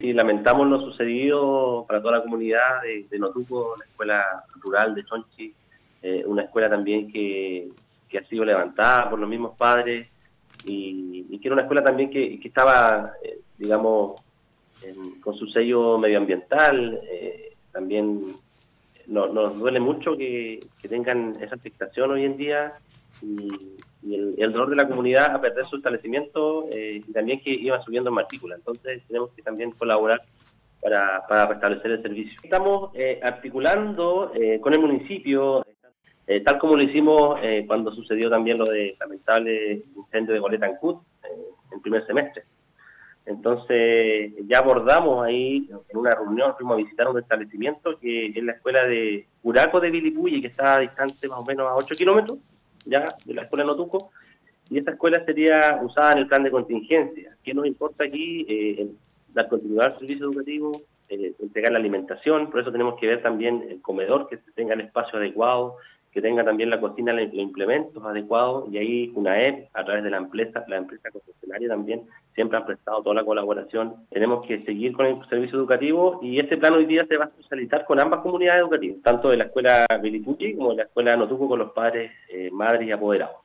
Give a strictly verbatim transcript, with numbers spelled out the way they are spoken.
sí, lamentamos lo sucedido para toda la comunidad de, de Notuco, la escuela rural de Chonchi, eh, una escuela también que, que ha sido levantada por los mismos padres y, y que era una escuela también que, que estaba, eh, digamos, en, con su sello medioambiental. Eh, también no, nos duele mucho que, que tengan esa afectación hoy en día y, y el, el dolor de la comunidad a perder su establecimiento eh, y también que iba subiendo en matrícula. Entonces tenemos que también colaborar para, para restablecer el servicio. Estamos eh, articulando eh, con el municipio, eh, tal como lo hicimos eh, cuando sucedió también lo de lamentable incendio de Goleta Ancud eh, en primer semestre. Entonces ya abordamos ahí en una reunión, fuimos a visitar un establecimiento que es la escuela de Curaco de Vilipulli, que está distante más o menos a ocho kilómetros ya de la escuela Notuco, y esa escuela sería usada en el plan de contingencia. ¿Qué nos importa aquí? Eh, dar continuidad al servicio educativo, eh, entregar la alimentación, por eso tenemos que ver también el comedor, que tenga el espacio adecuado, que tenga también la cocina, los implementos adecuados, y ahí UNAEP, a través de la empresa, la empresa concesionaria también, siempre han prestado toda la colaboración. Tenemos que seguir con el servicio educativo y este plan hoy día se va a socializar con ambas comunidades educativas, tanto de la escuela Vilipulli como de la escuela Notuco con los padres, eh, madres y apoderados.